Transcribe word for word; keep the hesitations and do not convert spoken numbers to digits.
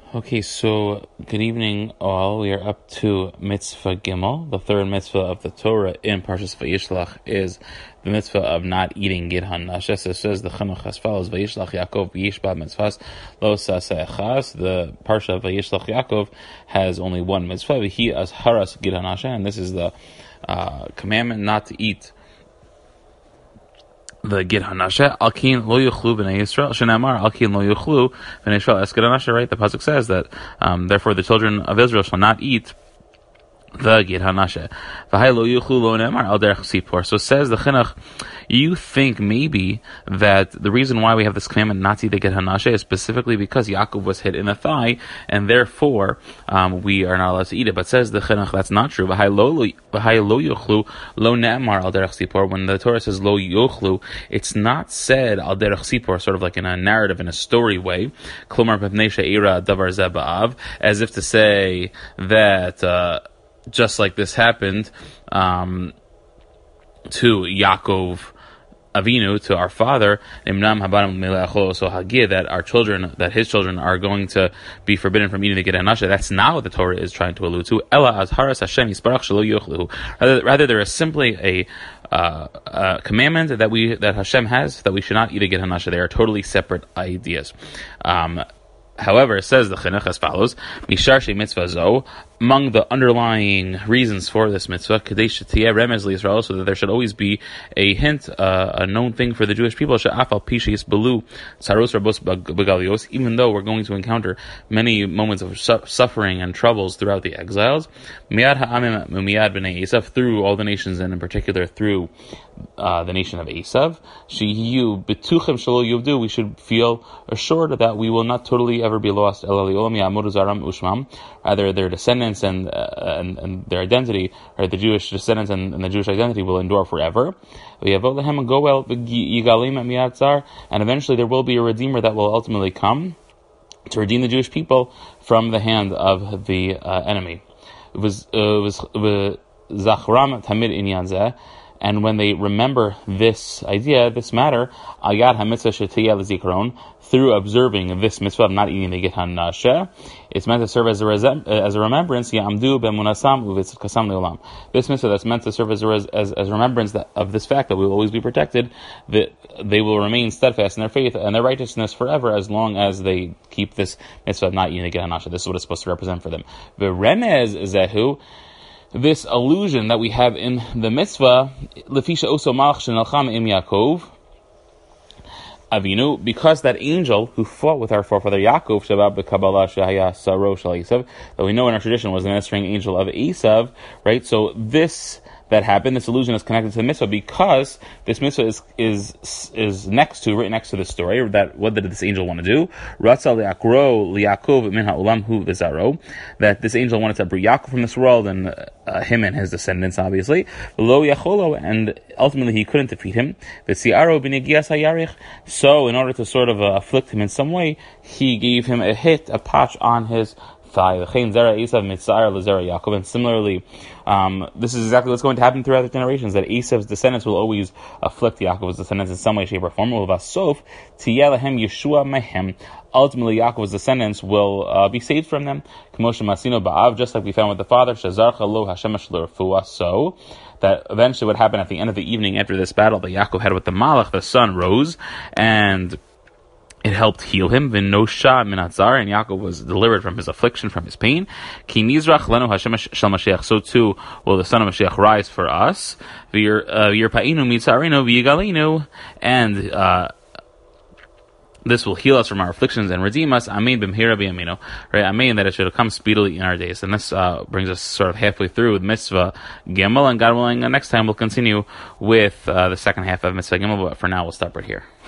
Okay, so good evening all. We are up to Mitzvah Gimel. The third mitzvah of the Torah in Parshas Vayishlach is the mitzvah of not eating Gid HaNashes. It says the Chinuch as follows: Vayishlach Yaakov V'yishba Mitzvahs Lo Saseh Echas. The Parsha of Vayishlach Yaakov has only one mitzvah. V'hi as Haras Gid HaNashe, and this is the uh, commandment not to eat the Gid HaNashe. Alkin lo yuchlu b'nei Yisrael. Shenamar Alkin lo yuchlu b'nei Yisrael es Gid HaNashe. Right, the pasuk says that um, therefore the children of Israel shall not eat the Gid HaNashe. V'hai lo yuchlu lo nemar al derech sipor. So says the Chinuch, you think maybe that the reason why we have this commandment not to eat the Gid HaNashe is specifically because Yaakov was hit in the thigh, and therefore um, we are not allowed to eat it. But says the Chinuch, that's not true. V'hai lo yuchlu lo nemar al derech sipor. When the Torah says lo yuchlu, it's not said al derech sipor, sort of like in a narrative, in a story way. Klomar pepnei she'ira davar zeh ba'av, as if to say that Uh, just like this happened um, to Yaakov Avinu, to our father, that our children, that his children are going to be forbidden from eating the Gid HaNashe. That's not what the Torah is trying to allude to. Rather, rather there is simply a Uh, uh, commandment that we that Hashem has, that we should not eat a Gid HaNashe. They are totally separate ideas. Um, However, it says the Chinuch as follows: Mishar she mitzvah zo, among the underlying reasons for this mitzvah, kadesh tiyeh remez liYisrael, so that there should always be a hint, uh, a known thing for the Jewish people. She'afal pishis belu saros rabos begalios, even though we're going to encounter many moments of su- suffering and troubles throughout the exiles. Miyad ha'amim miyad b'nei Esav, through all the nations, and in particular through uh, the nation of Esav. Shehiyu betuchem shelo yuvdu, we should feel assured that we will not totally ever be lost. Rather, their descendants and, uh, and and their identity, or the Jewish descendants and, and the Jewish identity, will endure forever. And eventually there will be a Redeemer that will ultimately come to redeem the Jewish people from the hand of the uh, enemy. It was Zachram Tamid Inyan Zeh. And when they remember this idea, this matter, ayad hamitzvah shetiyah l'zikaron, through observing this mitzvah of not eating the Gid HaNashe, it's meant to serve as a, resem- as a remembrance. Ya'amdu b'munasam u'vitzkasam le'olam. This mitzvah that's meant to serve as a, res- as, as a remembrance that, of this fact that we will always be protected, that they will remain steadfast in their faith and their righteousness forever, as long as they keep this mitzvah of not eating the Gid HaNashe. This is what it's supposed to represent for them. V'remez zehu, this allusion that we have in the mitzvah, Lefisha Oso Malach Shenalcham Im Yaakov Avinu, because that angel who fought with our forefather Yaakov, Shabbat B'Kabbalah Shahaya Saro Shal Esav, that we know in our tradition was the ministering angel of Esav, right? So this that happened, this allusion is connected to the mitzvah because this mitzvah is is is next to, right next to the story. That what did this angel want to do? Ratzal liakro liakov min ha'olam hu v'zaro. That this angel wanted to bring Yaakov from this world, and uh, him and his descendants, obviously. Lo yacholo, and ultimately he couldn't defeat him. V'tziaro b'negias hayarich. So, in order to sort of uh, afflict him in some way, he gave him a hit, a patch on his thigh. And similarly, um, this is exactly what's going to happen throughout the generations, that Esav's descendants will always afflict Yaakov's descendants in some way, shape, or form. Ultimately, Yaakov's descendants will uh, be saved from them. Just like we found with the father, so that eventually what happened at the end of the evening after this battle that Yaakov had with the Malach, the sun rose, and it helped heal him. V'nosha minatzar, and Yaakov was delivered from his affliction, from his pain. Ki nizrach lenu Hashem shel Mashiach, so too will the Son of Mashiach rise for us. V'yirpainu mitzarenu v'yigalenu, and uh, this will heal us from our afflictions and redeem us. Amen b'mhira b'yamino. Right, amen, that it should come speedily in our days. And this uh, brings us sort of halfway through with Mitzvah Gimel, and God willing, uh, next time we'll continue with uh, the second half of Mitzvah Gimel, but for now we'll stop right here.